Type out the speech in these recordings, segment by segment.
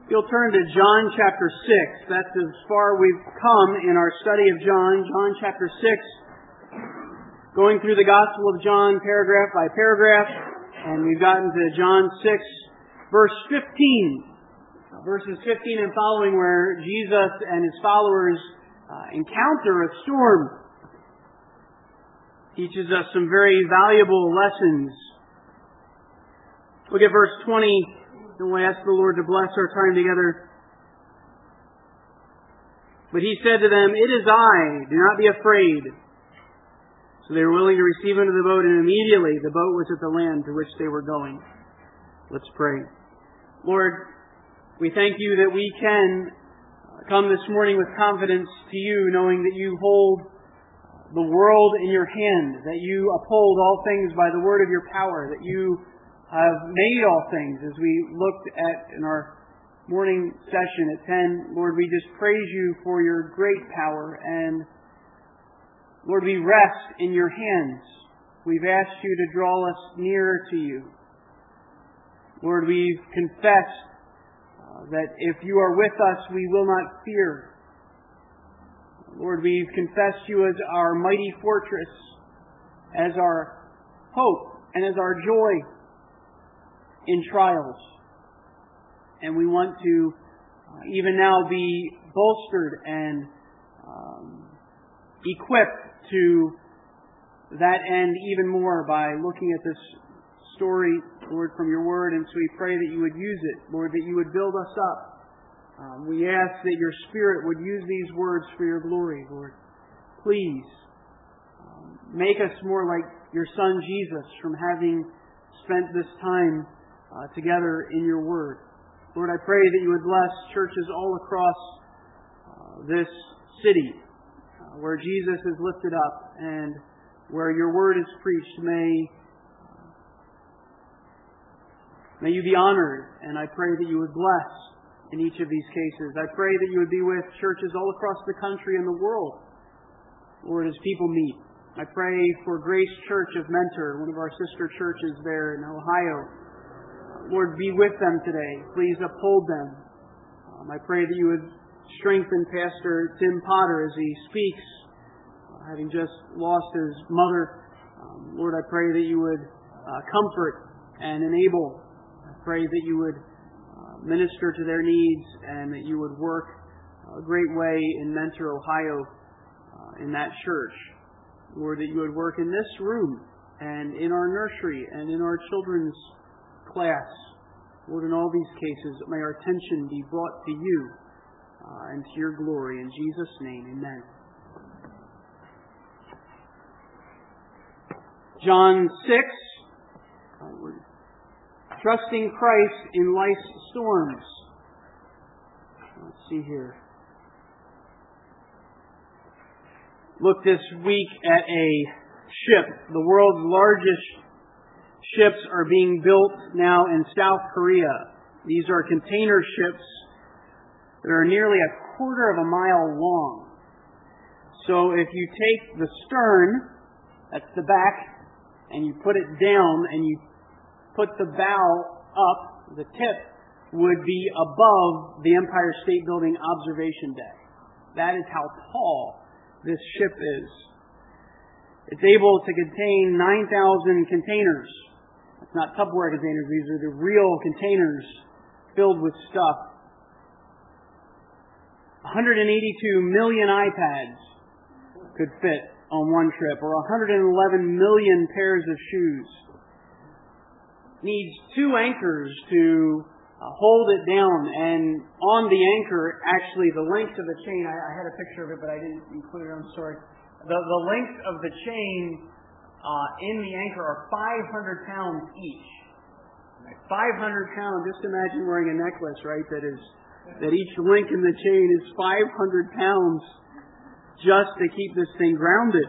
You'll turn to John chapter 6. That's as far we've come in our study of John. John chapter 6. Going through the Gospel of John paragraph by paragraph. And we've gotten to John 6, verse 15. Verses 15 and following, where Jesus and His followers encounter a storm. Teaches us some very valuable lessons. Look at verse 20. And we ask the Lord to bless our time together. But He said to them, "It is I, do not be afraid." So they were willing to receive Him into the boat, and immediately the boat was at the land to which they were going. Let's pray. Lord, we thank You that we can come this morning with confidence to You, knowing that You hold the world in Your hand, that You uphold all things by the word of Your power, that You have made all things. As we looked at in our morning session at 10, Lord, we just praise You for Your great power. And Lord, we rest in Your hands. We've asked You to draw us nearer to You. Lord, we've confessed that if You are with us, we will not fear. Lord, we've confessed You as our mighty fortress, as our hope, and as our joy in trials. And we want to even now be bolstered and equipped to that end even more by looking at this story, Lord, from Your Word. And so we pray that You would use it, Lord, that You would build us up. We ask that Your Spirit would use these words for Your glory, Lord. Please make us more like Your Son Jesus from having spent this time together in Your Word. Lord, I pray that You would bless churches all across this city where Jesus is lifted up and where Your Word is preached. May You be honored, and I pray that You would bless in each of these cases. I pray that You would be with churches all across the country and the world, Lord, as people meet. I pray for Grace Church of Mentor, one of our sister churches there in Ohio. Lord, be with them today. Please uphold them. I pray that You would strengthen Pastor Tim Potter as he speaks, having just lost his mother. Lord, I pray that You would comfort and enable. I pray that You would minister to their needs and that You would work a great way in Mentor, Ohio, in that church. Lord, that You would work in this room and in our nursery and in our children's class. Lord, in all these cases, may our attention be brought to You and to Your glory. In Jesus' name, amen. John 6, trusting Christ in life's storms. Let's see here. Look this week at a ship. The world's largest ships are being built now in South Korea. These are container ships that are nearly a quarter of a mile long. So if you take the stern, that's the back, and you put it down and you put the bow up, the tip would be above the Empire State Building observation deck. That is how tall this ship is. It's able to contain 9,000 containers. It's not Tupperware containers. These are the real containers filled with stuff. 182 million iPads could fit on one trip, or 111 million pairs of shoes. Needs 2 anchors to hold it down, and on the anchor, actually the length of the chain, I had a picture of it, but I didn't include it, I'm sorry. The length of the chain in the anchor are 500 pounds each. 500 pounds, just imagine wearing a necklace, right, that each link in the chain is 500 pounds just to keep this thing grounded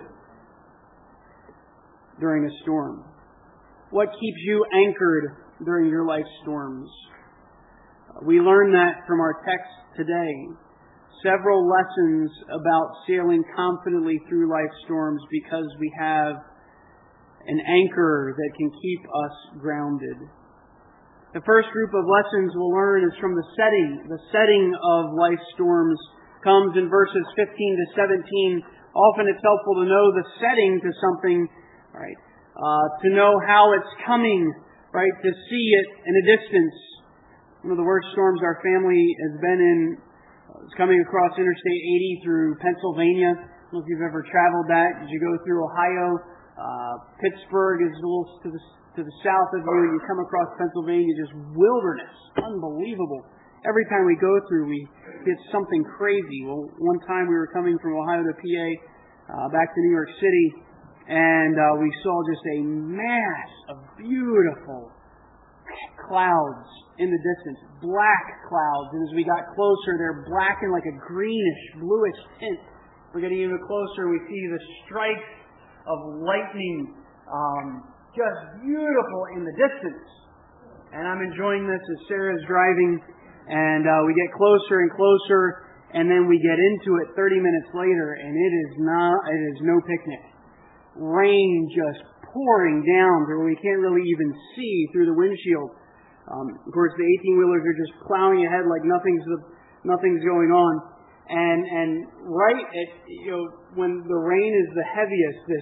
during a storm. What keeps you anchored during your life storms? We learn that from our text today. Several lessons about sailing confidently through life storms because we have an anchor that can keep us grounded. The first group of lessons we'll learn is from the setting. The setting of life's storms comes in verses 15 to 17. Often it's helpful to know the setting to something, right? To know how it's coming, right? To see it in a distance. One of the worst storms our family has been in is coming across Interstate 80 through Pennsylvania. I don't know if you've ever traveled that. As you go through Ohio, Pittsburgh is a little to the south of you. You come across Pennsylvania, just wilderness. Unbelievable. Every time we go through, we get something crazy. Well, one time we were coming from Ohio to PA, back to New York City, and we saw just a mass of beautiful clouds in the distance. Black clouds. And as we got closer, they're black and like a greenish, bluish tint. We're getting even closer, we see the strikes of lightning, just beautiful in the distance. And I'm enjoying this as Sarah's driving. And we get closer and closer, and then we get into it 30 minutes later, and it is no picnic. Rain just pouring down where we can't really even see through the windshield. Of course, the 18-wheelers are just plowing ahead like nothing's going on. And right at, when the rain is the heaviest, this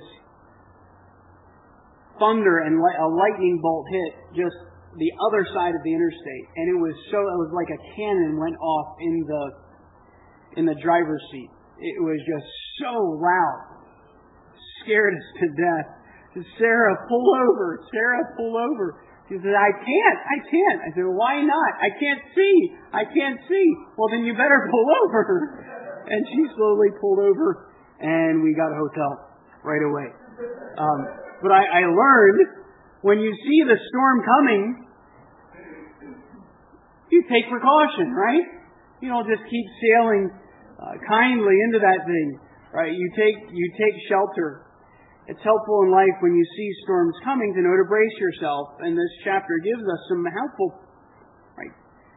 thunder and a lightning bolt hit just the other side of the interstate, and it was like a cannon went off in the driver's seat. It was just so loud, scared us to death. Sarah, pull over. She said, I can't. I said, well, why not? I can't see. Well, then you better pull over. And she slowly pulled over, and we got a hotel right away. But I learned, when you see the storm coming, you take precaution, right? You don't just keep sailing kindly into that thing, right? You take shelter. It's helpful in life when you see storms coming to know to brace yourself, and this chapter gives us some helpful, right,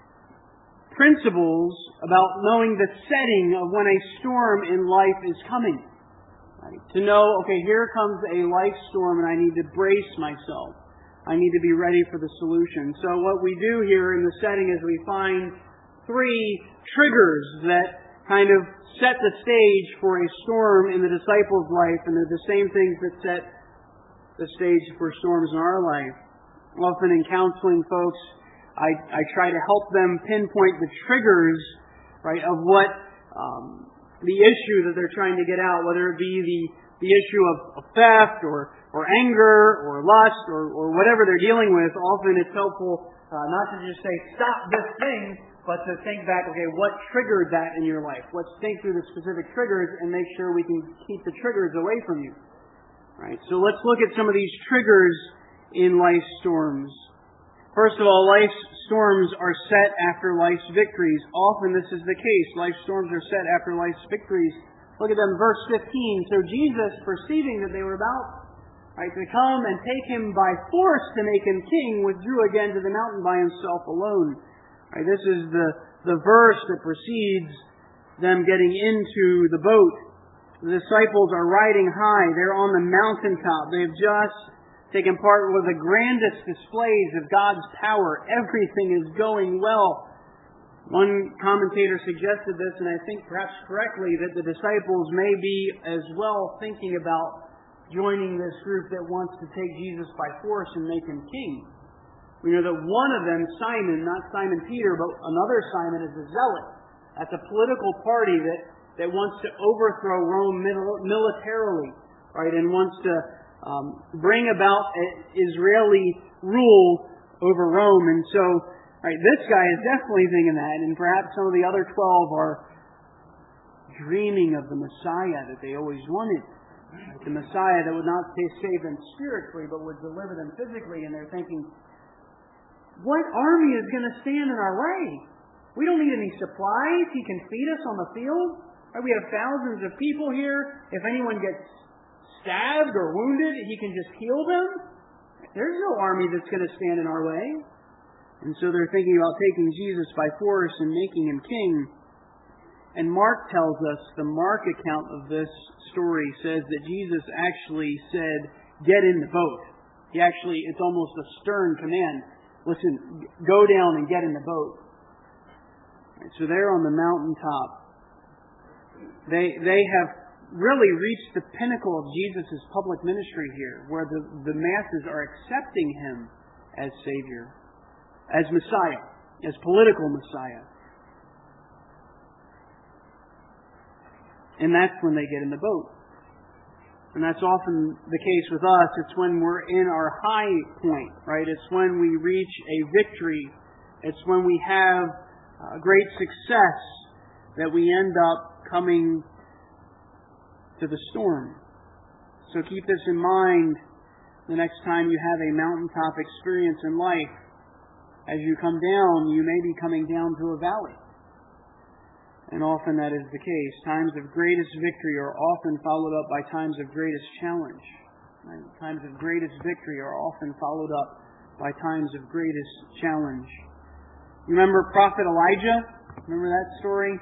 principles about knowing the setting of when a storm in life is coming. Right? To know, okay, here comes a life storm, and I need to brace myself. I need to be ready for the solution. So what we do here in the setting is we find 3 triggers that kind of set the stage for a storm in the disciples' life, and they're the same things that set the stage for storms in our life. Often in counseling folks, I try to help them pinpoint the triggers, right, of what the issue that they're trying to get out, whether it be the issue of theft or anger or lust or whatever they're dealing with. Often it's helpful not to just say, stop this thing, but to think back, okay, what triggered that in your life? Let's think through the specific triggers and make sure we can keep the triggers away from you. Right? So let's look at some of these triggers in life's storms. First of all, life's storms are set after life's victories. Often this is the case. Life's storms are set after life's victories. Look at them, verse 15. So Jesus, perceiving that they were about to come and take him by force to make him king, withdrew again to the mountain by himself alone. Right, this is the verse that precedes them getting into the boat. The disciples are riding high. They're on the mountaintop. They've just taken part with the grandest displays of God's power. Everything is going well. One commentator suggested this, and I think perhaps correctly, that the disciples may be as well thinking about joining this group that wants to take Jesus by force and make him king. We know that one of them, Simon, not Simon Peter, but another Simon, is a zealot. That's a political party that wants to overthrow Rome militarily, right, and wants to bring about Israeli rule over Rome. And so, right, this guy is definitely thinking that, and perhaps some of the other 12 are dreaming of the Messiah that they always wanted. The Messiah that would not save them spiritually, but would deliver them physically. And they're thinking, what army is going to stand in our way? We don't need any supplies. He can feed us on the field. Right? We have thousands of people here. If anyone gets stabbed or wounded, he can just heal them. There's no army that's going to stand in our way. And so they're thinking about taking Jesus by force and making him king. And Mark tells us, the Mark account of this story says that Jesus actually said, get in the boat. It's almost a stern command. listen, go down and get in the boat. Right, so they're on the mountaintop. They have really reached the pinnacle of Jesus' public ministry here, where the masses are accepting Him as Savior, as Messiah, as political Messiah. And that's when they get in the boat. And that's often the case with us. It's when we're in our high point, right? It's when we reach a victory. It's when we have great success that we end up coming to the storm. So keep this in mind the next time you have a mountaintop experience in life. As you come down, you may be coming down to a valley. And often that is the case. Times of greatest victory are often followed up by times of greatest challenge. Right? Times of greatest victory are often followed up by times of greatest challenge. Remember Prophet Elijah? Remember that story?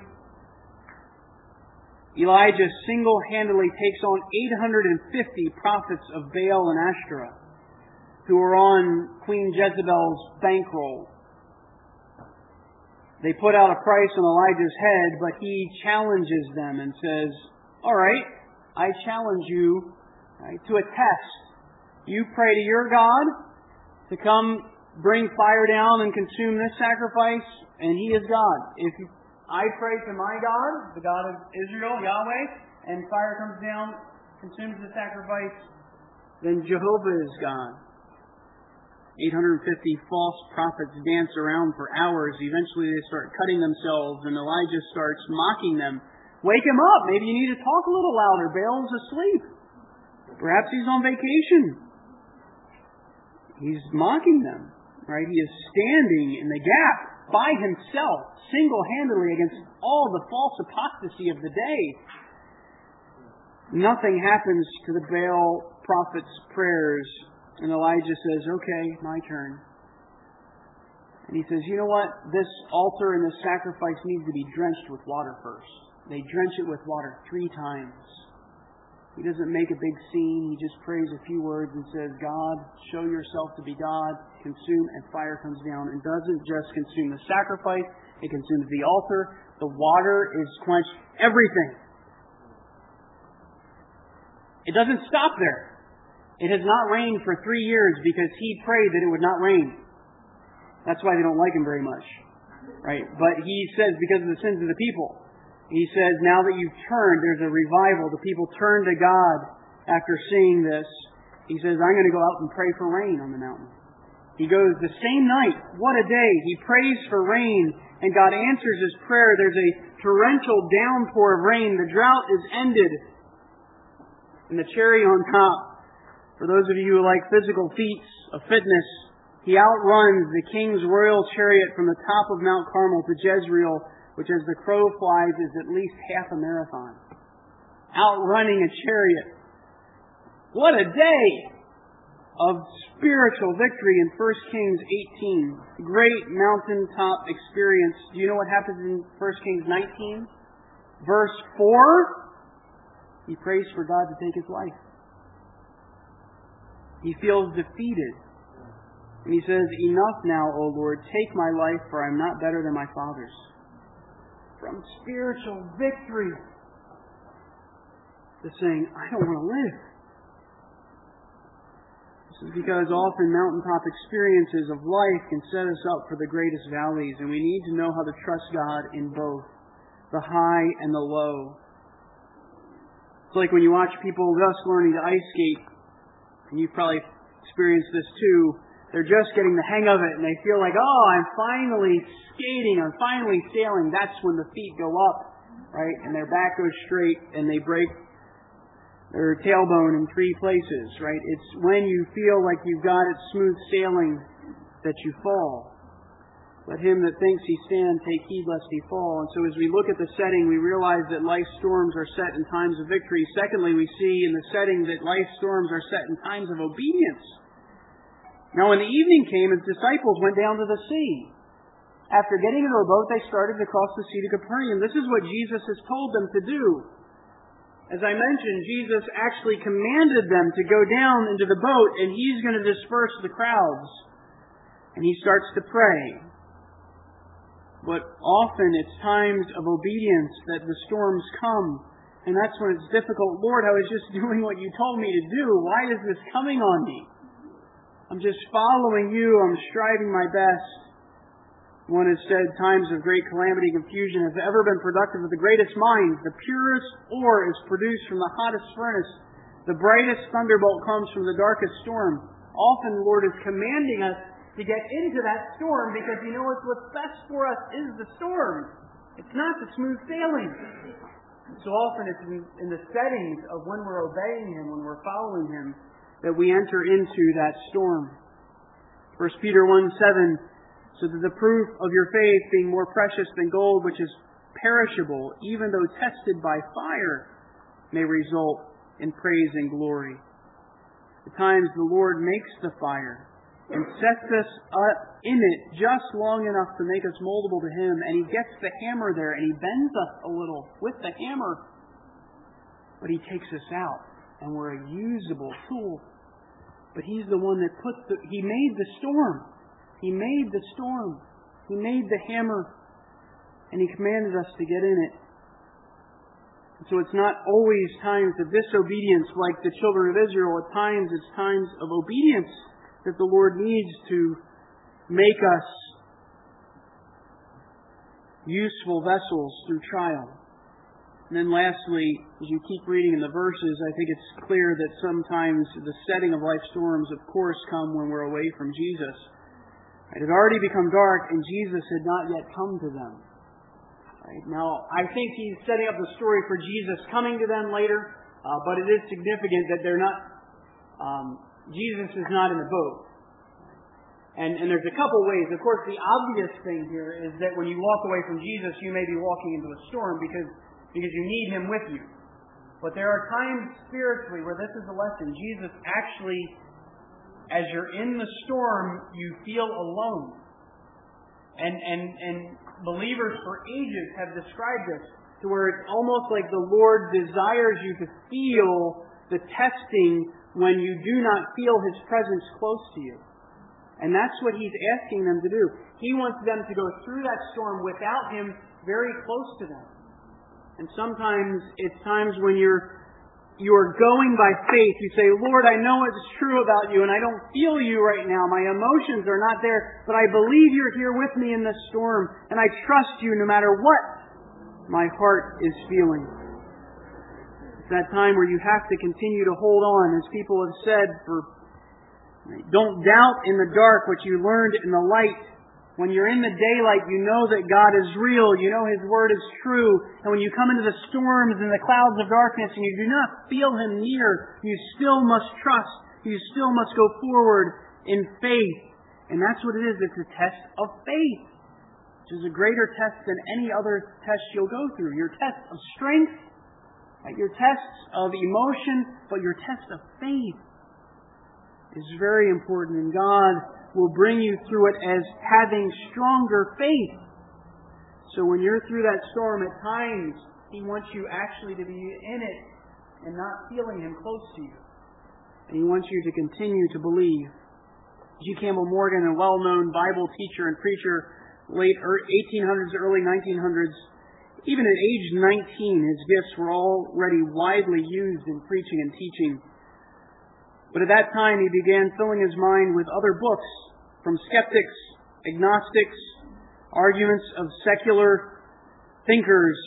Elijah single-handedly takes on 850 prophets of Baal and Ashtoreth who are on Queen Jezebel's bankroll. They put out a price on Elijah's head, but he challenges them and says, all right, I challenge you to a test. You pray to your God to come bring fire down and consume this sacrifice, and He is God. If I pray to my God, the God of Israel, Yahweh, and fire comes down, consumes the sacrifice, then Jehovah is God. 850 false prophets dance around for hours. Eventually they start cutting themselves, and Elijah starts mocking them. Wake him up! Maybe you need to talk a little louder. Baal's asleep. Perhaps he's on vacation. He's mocking them. Right? He is standing in the gap by himself, single-handedly against all the false apostasy of the day. Nothing happens to the Baal prophet's prayers. And Elijah says, okay, my turn. And he says, you know what? This altar and this sacrifice needs to be drenched with water first. They drench it with water 3 times. He doesn't make a big scene. He just prays a few words and says, God, show yourself to be God, consume, and fire comes down. And doesn't just consume the sacrifice, it consumes the altar. The water is quenched. Everything. It doesn't stop there. It has not rained for 3 years because he prayed that it would not rain. That's why they don't like him very much. Right? But he says because of the sins of the people. He says now that you've turned, there's a revival. The people turn to God after seeing this. He says, I'm going to go out and pray for rain on the mountain. He goes the same night. What a day. He prays for rain and God answers his prayer. There's a torrential downpour of rain. The drought is ended. And the cherry on top, for those of you who like physical feats of fitness, he outruns the king's royal chariot from the top of Mount Carmel to Jezreel, which as the crow flies is at least half a marathon. Outrunning a chariot. What a day of spiritual victory in 1 Kings 18. Great mountaintop experience. Do you know what happens in 1 Kings 19? Verse 4, he prays for God to take his life. He feels defeated. And he says, enough now, O Lord, take my life, for I am not better than my fathers. From spiritual victory to saying, I don't want to live. This is because often mountaintop experiences of life can set us up for the greatest valleys, and we need to know how to trust God in both the high and the low. It's like when you watch people just learning to ice skate, and you've probably experienced this too. They're just getting the hang of it, and they feel like, oh, I'm finally skating, I'm finally sailing. That's when the feet go up, right? And their back goes straight, and they break their tailbone in 3 places, right? It's when you feel like you've got it smooth sailing that you fall. Let him that thinks he stands take heed lest he fall. And so as we look at the setting, we realize that life's storms are set in times of victory. Secondly, we see in the setting that life's storms are set in times of obedience. Now when the evening came, his disciples went down to the sea. After getting into a boat, they started to cross the sea to Capernaum. This is what Jesus has told them to do. As I mentioned, Jesus actually commanded them to go down into the boat, and he's going to disperse the crowds. And he starts to pray. But often it's times of obedience that the storms come. And that's when it's difficult. Lord, I was just doing what you told me to do. Why is this coming on me? I'm just following you. I'm striving my best. One has said, times of great calamity and confusion have ever been productive of the greatest minds. The purest ore is produced from the hottest furnace. The brightest thunderbolt comes from the darkest storm. Often the Lord is commanding us to get into that storm because He knows what's best for us is the storm. It's not the smooth sailing. So often it's in the settings of when we're obeying Him, when we're following Him, that we enter into that storm. 1 Peter 1:7, so that the proof of your faith, being more precious than gold, which is perishable, even though tested by fire, may result in praise and glory. At times the Lord makes the fire and sets us up in it just long enough to make us moldable to Him. And He gets the hammer there and He bends us a little with the hammer. But He takes us out and we're a usable tool. But He's the one that He made the storm. He made the storm. He made the hammer. And He commanded us to get in it. So it's not always times of disobedience like the children of Israel. At times it's times of obedience that the Lord needs to make us useful vessels through trial. And then lastly, as you keep reading in the verses, I think it's clear that sometimes the setting of life storms, of course, come when we're away from Jesus. It had already become dark and Jesus had not yet come to them. Right? Now, I think He's setting up the story for Jesus coming to them later, but it is significant that they're not... Jesus is not in the boat. And there's a couple ways. Of course, the obvious thing here is that when you walk away from Jesus, you may be walking into a storm because you need Him with you. But there are times spiritually where this is a lesson. Jesus actually, as you're in the storm, you feel alone. And believers for ages have described this to where it's almost like the Lord desires you to feel the testing when you do not feel His presence close to you. And that's what He's asking them to do. He wants them to go through that storm without Him very close to them. And sometimes it's times when you are going by faith. You say, Lord, I know it's true about You and I don't feel You right now. My emotions are not there, but I believe You're here with me in this storm and I trust You no matter what my heart is feeling. That time where you have to continue to hold on, as people have said, don't doubt in the dark what you learned in the light. When you're in the daylight, you know that God is real. You know His Word is true. And when you come into the storms and the clouds of darkness and you do not feel Him near, you still must trust. You still must go forward in faith. And that's what it is. It's a test of faith, which is a greater test than any other test you'll go through. Your test of strength, your tests of emotion, but your test of faith is very important. And God will bring you through it as having stronger faith. So when you're through that storm, at times He wants you actually to be in it and not feeling Him close to you. And He wants you to continue to believe. G. Campbell Morgan, a well-known Bible teacher and preacher, late 1800s, early 1900s, even at age 19, his gifts were already widely used in preaching and teaching. But at that time, he began filling his mind with other books from skeptics, agnostics, arguments of secular thinkers,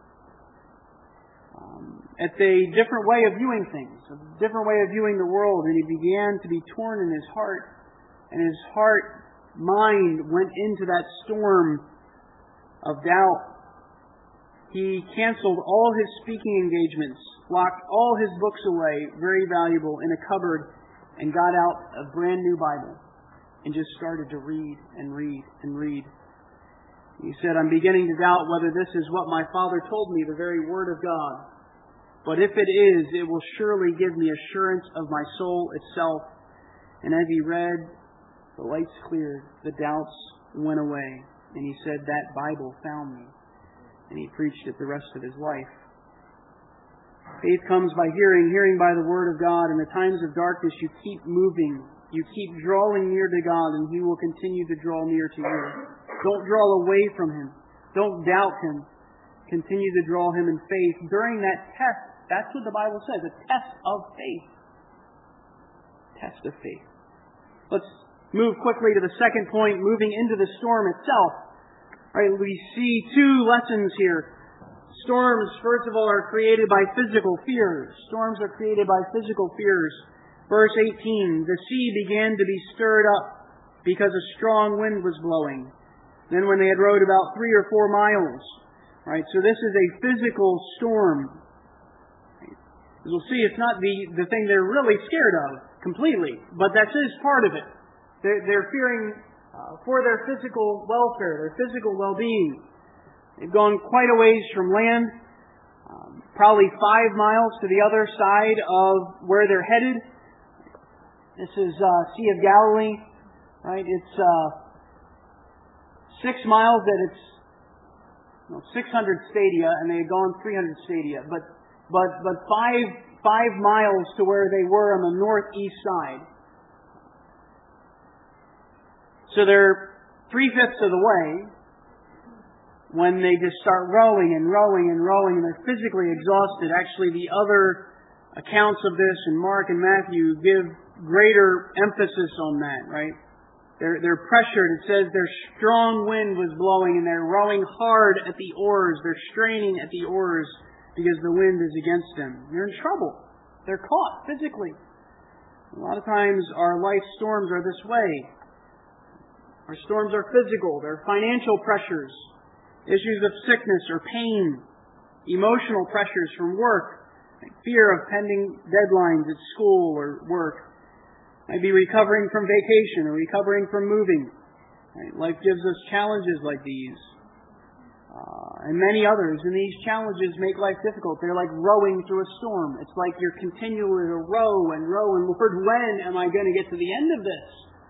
at a different way of viewing things, a different way of viewing the world. And he began to be torn in his heart. And his mind went into that storm of doubt. He canceled all his speaking engagements, locked all his books away, very valuable, in a cupboard, and got out a brand new Bible and just started to read and read and read. He said, I'm beginning to doubt whether this is what my Father told me, the very Word of God. But if it is, it will surely give me assurance of my soul itself. And as he read, the lights cleared, the doubts went away, and he said, that Bible found me. And he preached it the rest of his life. Faith comes by hearing, hearing by the Word of God. In the times of darkness, you keep moving. You keep drawing near to God, and He will continue to draw near to you. Don't draw away from Him. Don't doubt Him. Continue to draw Him in faith. During that test, that's what the Bible says, a test of faith. Test of faith. Let's move quickly to the second point, moving into the storm itself. Right, we see two lessons here. Storms, first of all, are created by physical fears. Storms are created by physical fears. Verse 18, the sea began to be stirred up because a strong wind was blowing. Then when they had rowed about 3 or 4 miles, right, so this is a physical storm. As we'll see, it's not the thing they're really scared of completely, but that is part of it. They're fearing for their physical welfare, their physical well-being. They've gone quite a ways from land, probably 5 miles to the other side of where they're headed. This is Sea of Galilee, right? It's 6 miles that it's 600 stadia, and they had gone 300 stadia. But 5 miles to where they were on the northeast side. So they're 3/5 of the way when they just start rowing and rowing and rowing, and they're physically exhausted. Actually, the other accounts of this in Mark and Matthew give greater emphasis on that, right? They're pressured. It says their strong wind was blowing, and they're rowing hard at the oars. They're straining at the oars because the wind is against them. They're in trouble. They're caught physically. A lot of times our life storms are this way. Our storms are physical. They're financial pressures, issues of sickness or pain, emotional pressures from work, fear of pending deadlines at school or work. Might be recovering from vacation or recovering from moving. Right? Life gives us challenges like these. And many others. And these challenges make life difficult. They're like rowing through a storm. It's like you're continually to row and row. And Lord, when am I going to get to the end of this?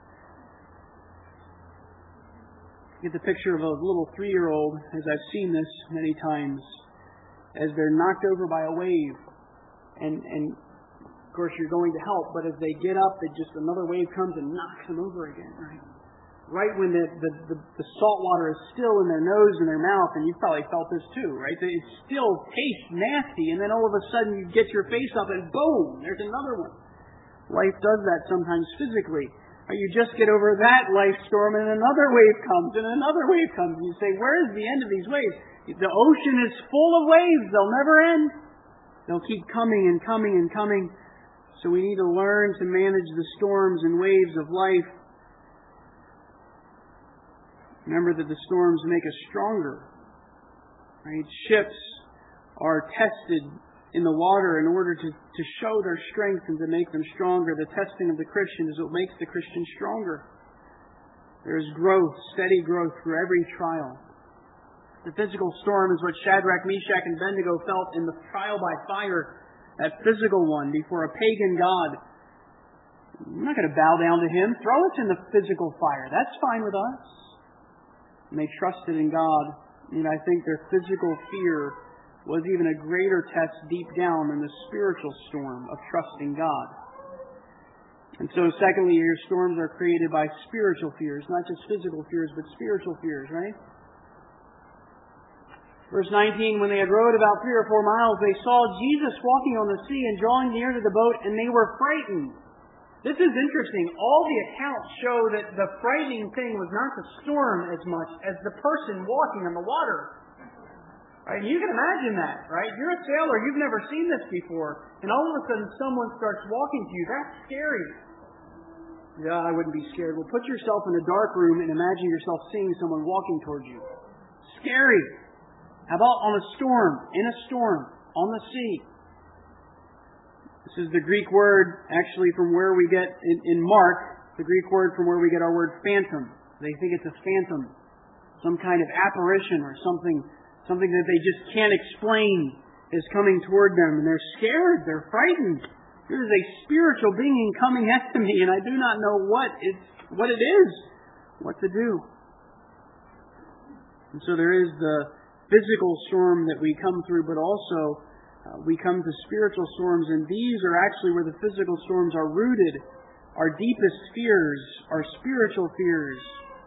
Get the picture of a little 3-year-old, as I've seen this many times, as they're knocked over by a wave. And of course you're going to help, but as they get up, another wave comes and knocks them over again, right? Right when the salt water is still in their nose and their mouth, and you've probably felt this too, right? It still tastes nasty, and then all of a sudden you get your face up and boom, there's another one. Life does that sometimes physically. Or you just get over that life storm and another wave comes and another wave comes, and you say, where is the end of these waves? The ocean is full of waves. They'll never end. They'll keep coming and coming and coming. So we need to learn to manage the storms and waves of life. Remember that the storms make us stronger. Right? Ships are tested in the water in order to show their strength and to make them stronger. The testing of the Christian is what makes the Christian stronger. There is growth, steady growth through every trial. The physical storm is what Shadrach, Meshach, and Abednego felt in the trial by fire, that physical one before a pagan god. I'm not going to bow down to him. Throw us in the physical fire. That's fine with us. And they trusted in God. And I think their physical fear was even a greater test deep down than the spiritual storm of trusting God. And so, secondly, your storms are created by spiritual fears, not just physical fears, but spiritual fears, right? Verse 19, when they had rowed about 3 or 4 miles, they saw Jesus walking on the sea and drawing near to the boat, and they were frightened. This is interesting. All the accounts show that the frightening thing was not the storm as much as the person walking on the water. Right? You can imagine that, right? You're a sailor, you've never seen this before, and all of a sudden someone starts walking to you. That's scary. Yeah, I wouldn't be scared. Well, put yourself in a dark room and imagine yourself seeing someone walking towards you. Scary. How about on a storm, in a storm, on the sea? This is the Greek word, actually, from where we get, in Mark, the Greek word from where we get our word phantom. They think it's a phantom, some kind of apparition or something that they just can't explain is coming toward them. And they're scared, they're frightened. There is a spiritual being coming after me, and I do not know what it is, what to do. And so there is the physical storm that we come through, but also we come to spiritual storms, and these are actually where the physical storms are rooted. our deepest fears, our spiritual fears.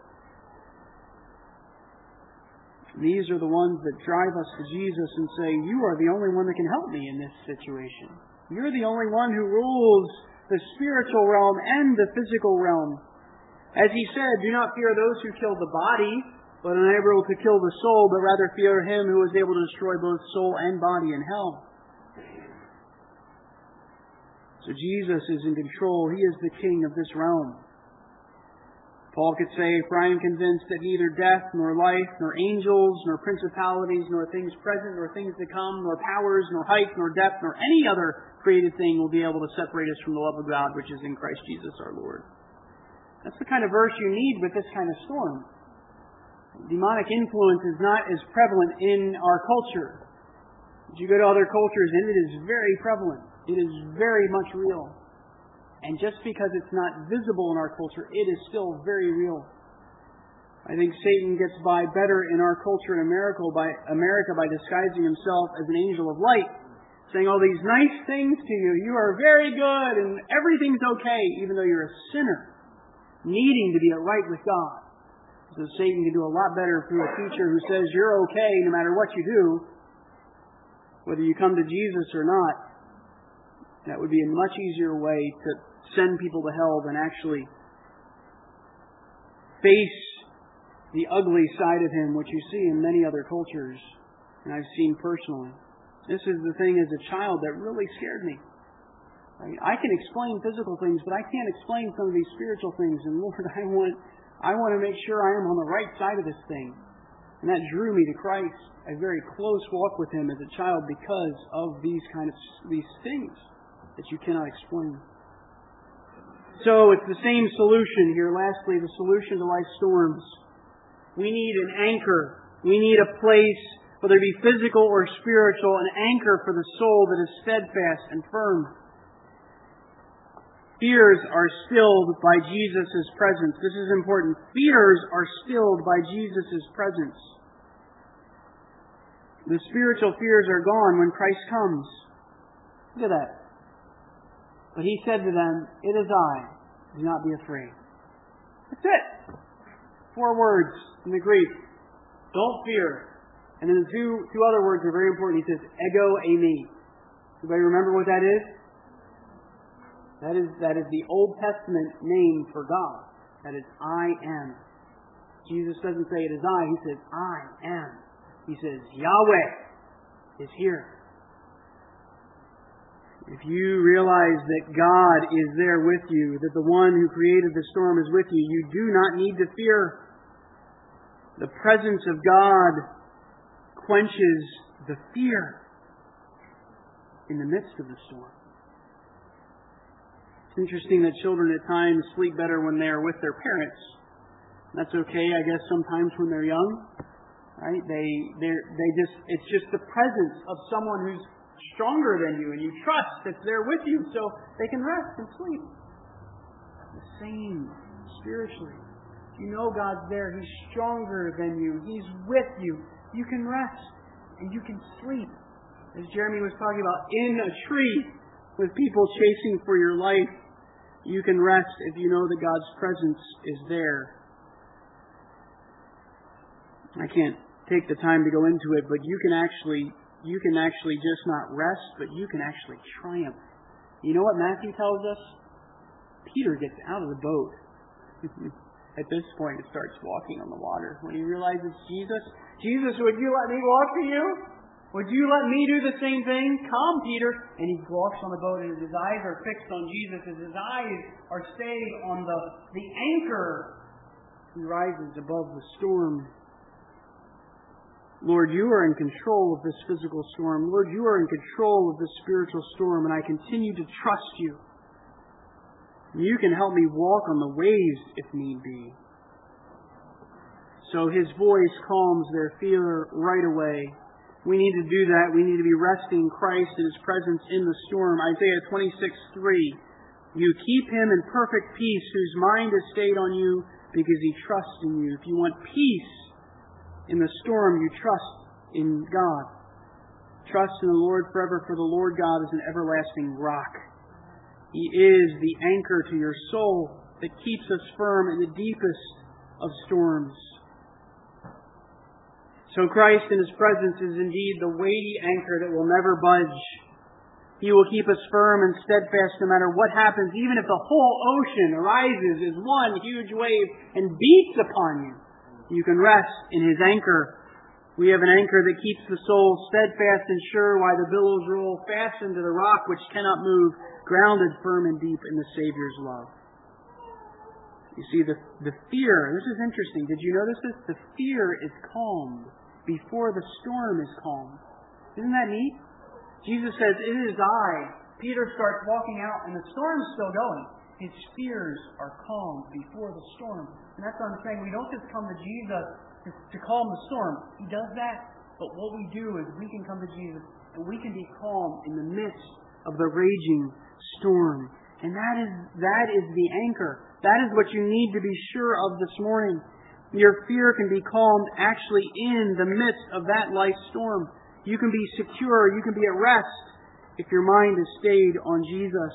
These are the ones that drive us to Jesus and say, you are the only one that can help me in this situation. You're the only one who rules the spiritual realm and the physical realm. As he said, do not fear those who kill the body, but are unable to kill the soul, but rather fear him who is able to destroy both soul and body in hell. So Jesus is in control. He is the king of this realm. Paul could say, for I am convinced that neither death, nor life, nor angels, nor principalities, nor things present, nor things to come, nor powers, nor height, nor depth, nor any other created thing will be able to separate us from the love of God, which is in Christ Jesus our Lord. That's the kind of verse you need with this kind of storm. Demonic influence is not as prevalent in our culture. As you go to other cultures, and it is very prevalent. It is very much real. And just because it's not visible in our culture, it is still very real. I think Satan gets by better in our culture in America by disguising himself as an angel of light, saying all these nice things to you. You are very good and everything's okay, even though you're a sinner, needing to be right with God. So Satan can do a lot better through a teacher who says you're okay no matter what you do, whether you come to Jesus or not. That would be a much easier way to send people to hell than actually face the ugly side of him, which you see in many other cultures, and I've seen personally. This is the thing as a child that really scared me. I can explain physical things, but I can't explain some of these spiritual things. And Lord, I want to make sure I am on the right side of this thing. And that drew me to Christ, a very close walk with Him as a child because of these things that you cannot explain. So it's the same solution here. Lastly, the solution to life's storms. We need an anchor. We need a place, whether it be physical or spiritual, an anchor for the soul that is steadfast and firm. Fears are stilled by Jesus' presence. This is important. Fears are stilled by Jesus' presence. The spiritual fears are gone when Christ comes. Look at that. But He said to them, "It is I. Do not be afraid." That's it. 4 words in the Greek. Don't fear. And then the two other words are very important. He says, ego eimi. Everybody remember what that is? That is the Old Testament name for God. That is I am. Jesus doesn't say it is I. He says I am. He says Yahweh is here. If you realize that God is there with you, that the one who created the storm is with you, you do not need to fear. The presence of God quenches the fear in the midst of the storm. It's interesting that children at times sleep better when they are with their parents. That's okay, I guess, sometimes when they're young. Right? It's just the presence of someone who's stronger than you, and you trust that's there with you, so they can rest and sleep. The same spiritually. You know God's there. He's stronger than you. He's with you. You can rest and you can sleep. As Jeremy was talking about, in a tree with people chasing for your life, you can rest if you know that God's presence is there. I can't take the time to go into it, but you can actually just not rest, but you can actually triumph. You know what Matthew tells us? Peter gets out of the boat. At this point, it starts walking on the water. When he realizes Jesus, would you let me walk to you? Would you let me do the same thing? Come, Peter. And he walks on the boat, and his eyes are fixed on Jesus. As his eyes are stayed on the anchor, he rises above the storm. Lord, you are in control of this physical storm. Lord, you are in control of this spiritual storm, and I continue to trust you. You can help me walk on the waves if need be. So His voice calms their fear right away. We need to do that. We need to be resting Christ in His presence in the storm. Isaiah 26:3. You keep him in perfect peace, whose mind is stayed on you because he trusts in you. If you want peace in the storm, you trust in God. Trust in the Lord forever, for the Lord God is an everlasting rock. He is the anchor to your soul that keeps us firm in the deepest of storms. So Christ in His presence is indeed the weighty anchor that will never budge. He will keep us firm and steadfast no matter what happens, even if the whole ocean arises as one huge wave and beats upon you. You can rest in His anchor. We have an anchor that keeps the soul steadfast and sure while the billows roll, fastened to the rock which cannot move, grounded firm and deep in the Savior's love. You see, the fear, this is interesting. Did you notice this? The fear is calmed before the storm is calmed. Isn't that neat? Jesus says, "It is I." Peter starts walking out and the storm's still going. His fears are calmed before the storm. And that's what I'm saying. We don't just come to Jesus to calm the storm. He does that. But what we do is we can come to Jesus and we can be calm in the midst of the raging storm. And that is the anchor. That is what you need to be sure of this morning. Your fear can be calmed actually in the midst of that life storm. You can be secure. You can be at rest if your mind is stayed on Jesus.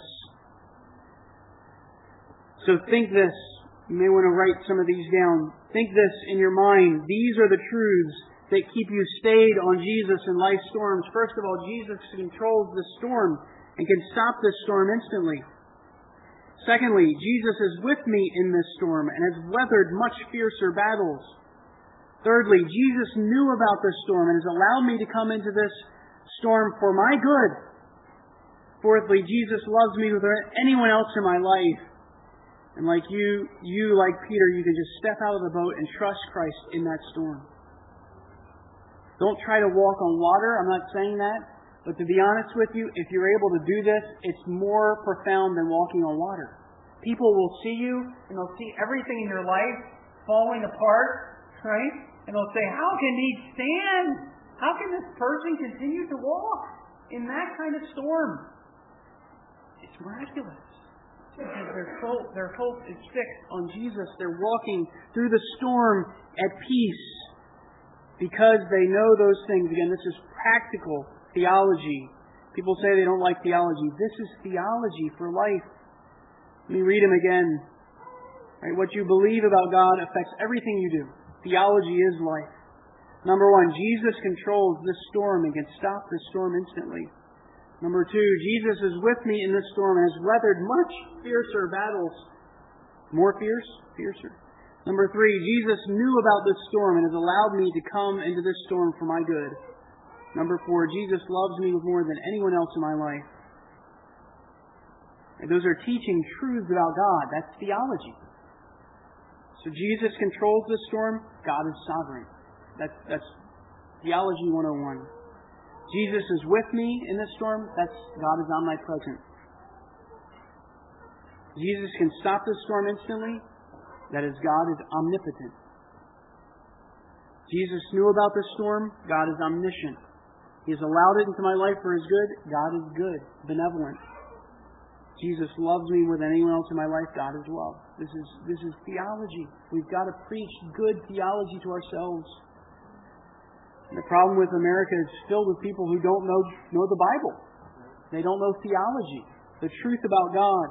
So think this. You may want to write some of these down. Think this in your mind. These are the truths that keep you stayed on Jesus in life storms. First of all, Jesus controls the storm and can stop this storm instantly. Secondly, Jesus is with me in this storm and has weathered much fiercer battles. Thirdly, Jesus knew about this storm and has allowed me to come into this storm for my good. Fourthly, Jesus loves me more than anyone else in my life. And like you, like Peter, you can just step out of the boat and trust Christ in that storm. Don't try to walk on water. I'm not saying that. But to be honest with you, if you're able to do this, it's more profound than walking on water. People will see you, and they'll see everything in your life falling apart, right? And they'll say, how can he stand? How can this person continue to walk in that kind of storm? It's miraculous. Because their hope is fixed on Jesus. They're walking through the storm at peace because they know those things. Again, this is practical theology. People say they don't like theology. This is theology for life. Let me read them again. Right, what you believe about God affects everything you do. Theology is life. Number one, Jesus controls this storm and can stop this storm instantly. Number two, Jesus is with me in this storm and has weathered much fiercer battles. More fiercer. Number three, Jesus knew about this storm and has allowed me to come into this storm for my good. Number four, Jesus loves me more than anyone else in my life. And those are teaching truths about God. That's theology. So Jesus controls the storm. God is sovereign. That's theology 101. Jesus is with me in this storm. That's God is omnipresent. Jesus can stop the storm instantly. That is, God is omnipotent. Jesus knew about the storm. God is omniscient. He has allowed it into my life for His good. God is good, benevolent. Jesus loves me more than anyone else in my life. God is love. This is theology. We've got to preach good theology to ourselves. And the problem with America is filled with people who don't know the Bible. They don't know theology, the truth about God.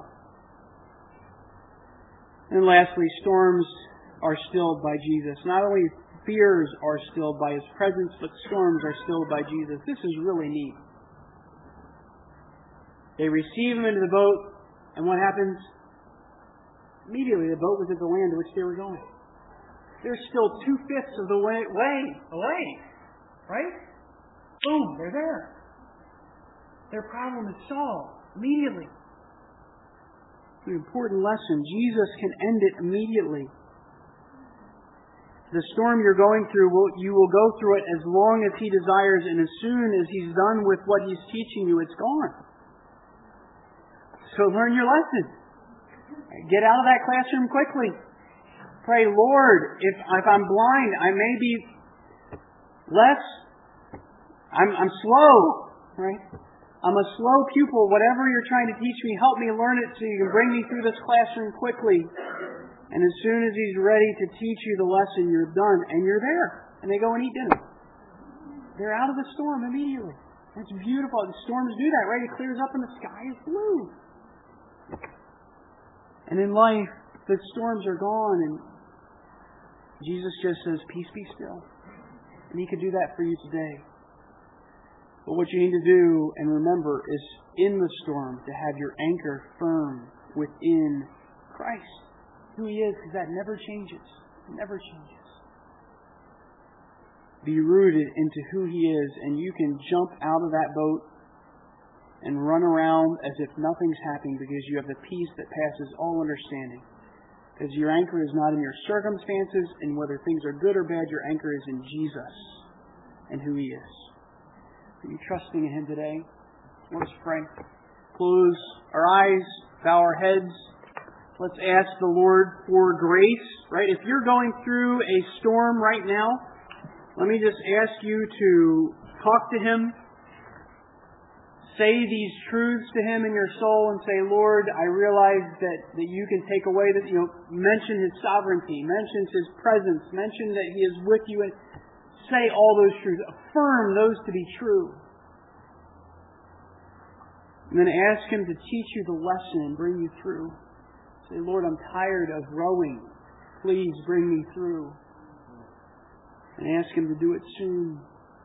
And lastly, storms are stilled by Jesus. Not only fears are stilled by His presence, but storms are stilled by Jesus. This is really neat. They receive Him into the boat, and what happens? Immediately the boat was at the land to which they were going. They're still 2/5 of the way away. Right? Boom, they're there. Their problem is solved immediately. An important lesson. Jesus can end it immediately. The storm you're going through, you will go through it as long as He desires, and as soon as He's done with what He's teaching you, it's gone. So learn your lesson. Get out of that classroom quickly. Pray, Lord, if I'm blind, I may be I'm slow, right? I'm a slow pupil. Whatever you're trying to teach me, help me learn it so you can bring me through this classroom quickly. And as soon as He's ready to teach you the lesson, you're done. And you're there. And they go and eat dinner. They're out of the storm immediately. That's beautiful. The storms do that, right? It clears up and the sky is blue. And in life, the storms are gone, and Jesus just says, peace be still. And He could do that for you today. But what you need to do and remember is in the storm to have your anchor firm within Christ, who He is, because that never changes. It never changes. Be rooted into who He is, and you can jump out of that boat and run around as if nothing's happening because you have the peace that passes all understanding. Because your anchor is not in your circumstances and whether things are good or bad, your anchor is in Jesus and who He is. Are you trusting in Him today? Let's pray. Close our eyes, bow our heads. Let's ask the Lord for grace. Right? If you're going through a storm right now, let me just ask you to talk to Him. Say these truths to Him in your soul and say, Lord, I realize that You can take away that, mention His sovereignty, mention His presence, mention that He is with you, and say all those truths. Affirm those to be true. And then ask Him to teach you the lesson and bring you through. Say, Lord, I'm tired of rowing. Please bring me through. And ask Him to do it soon.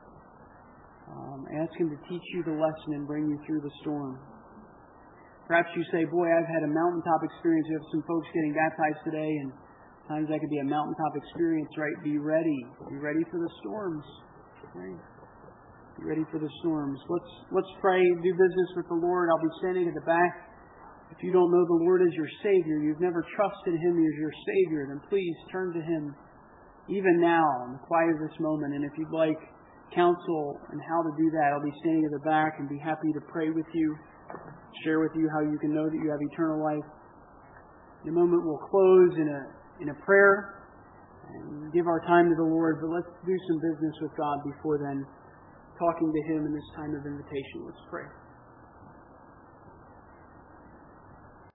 Ask Him to teach you the lesson and bring you through the storm. Perhaps you say, boy, I've had a mountaintop experience. We have some folks getting baptized today, and times that could be a mountaintop experience, right? Be ready. Be ready for the storms. Right? Be ready for the storms. Let's pray, do business with the Lord. I'll be standing at the back. If you don't know the Lord as your Savior, you've never trusted Him as your Savior, then please turn to Him even now in the quiet of this moment. And if you'd like counsel and how to do that, I'll be standing at the back and be happy to pray with you, share with you how you can know that you have eternal life. In a moment we'll close in a prayer and give our time to the Lord, but let's do some business with God before then, talking to Him in this time of invitation. Let's pray.